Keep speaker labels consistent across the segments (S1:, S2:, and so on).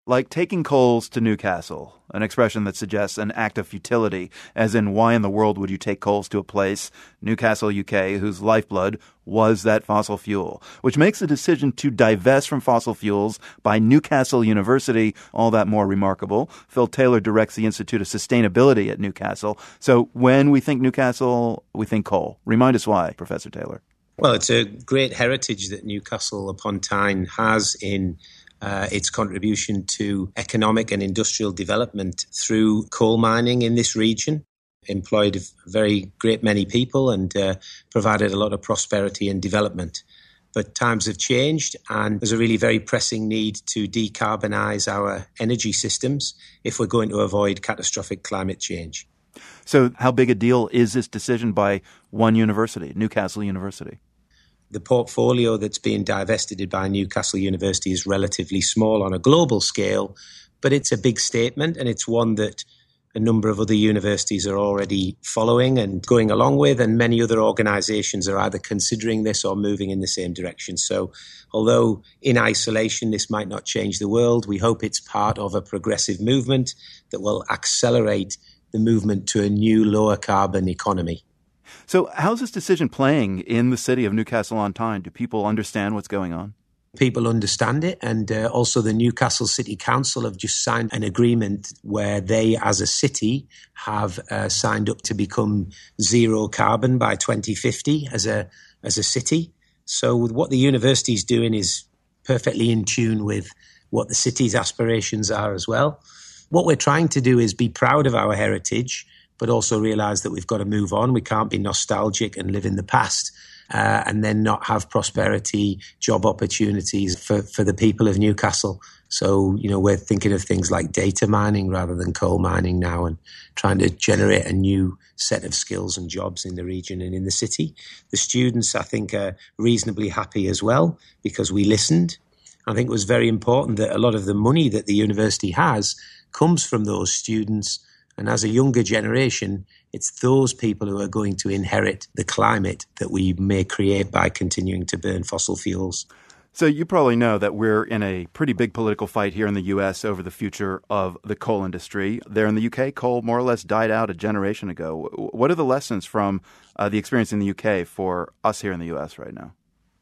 S1: like taking coals to Newcastle, an expression that suggests an act of futility, as in why in the world would you take coals to a place, Newcastle, UK, whose lifeblood was that fossil fuel, which makes the decision to divest from fossil fuels by Newcastle University all that more remarkable. Phil Taylor directs the Institute of Sustainability at Newcastle. So when we think Newcastle, we think coal. Remind us why, Professor Taylor.
S2: Well, it's a great heritage that Newcastle upon Tyne has in its contribution to economic and industrial development through coal mining in this region, employed a very great many people and provided a lot of prosperity and development. But times have changed and there's a really very pressing need to decarbonise our energy systems if we're going to avoid catastrophic climate change.
S1: So how big a deal is this decision by one university, Newcastle University?
S2: The portfolio that's being divested by Newcastle University is relatively small on a global scale, but it's a big statement and it's one that a number of other universities are already following and going along with, and many other organisations are either considering this or moving in the same direction. So although in isolation this might not change the world, we hope it's part of a progressive movement that will accelerate the movement to a new lower carbon economy.
S1: So how's this decision playing in the city of Newcastle-on-Tyne? Do people understand what's going on?
S2: People understand it, and also the Newcastle City Council have just signed an agreement where they, as a city, have signed up to become zero carbon by 2050 as a city. So what the university is doing is perfectly in tune with what the city's aspirations are as well. What we're trying to do is be proud of our heritage, but also realise that we've got to move on. We can't be nostalgic and live in the past and then not have prosperity, job opportunities for the people of Newcastle. So, we're thinking of things like data mining rather than coal mining now and trying to generate a new set of skills and jobs in the region and in the city. The students, I think, are reasonably happy as well because we listened. I think it was very important that a lot of the money that the university has comes from those students. And as a younger generation, it's those people who are going to inherit the climate that we may create by continuing to burn fossil fuels.
S1: So you probably know that we're in a pretty big political fight here in the U.S. over the future of the coal industry. There in the U.K., coal more or less died out a generation ago. What are the lessons from the experience in the U.K. for us here in the U.S. right now?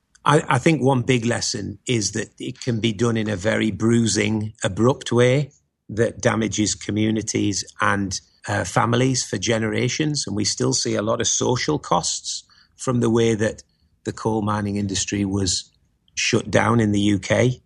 S2: I think one big lesson is that it can be done in a very bruising, abrupt way that damages communities and families for generations. And we still see a lot of social costs from the way that the coal mining industry was shut down in the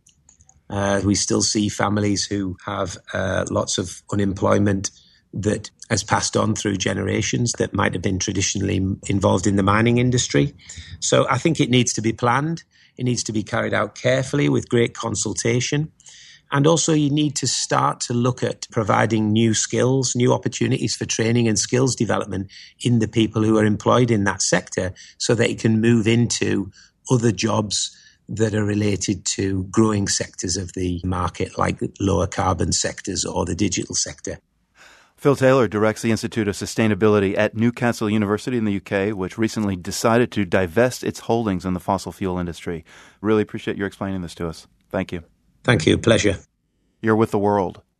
S2: UK. We still see families who have lots of unemployment that has passed on through generations that might have been traditionally involved in the mining industry. So I think it needs to be planned. It needs to be carried out carefully with great consultation. And also you need to start to look at providing new skills, new opportunities for training and skills development in the people who are employed in that sector so that it can move into other jobs that are related to growing sectors of the market, like lower carbon sectors or the digital sector.
S1: Phil Taylor directs the Institute of Sustainability at Newcastle University in the UK, which recently decided to divest its holdings in the fossil fuel industry. Really appreciate your explaining this to us. Thank you.
S2: Thank you. Pleasure.
S1: You're with The World.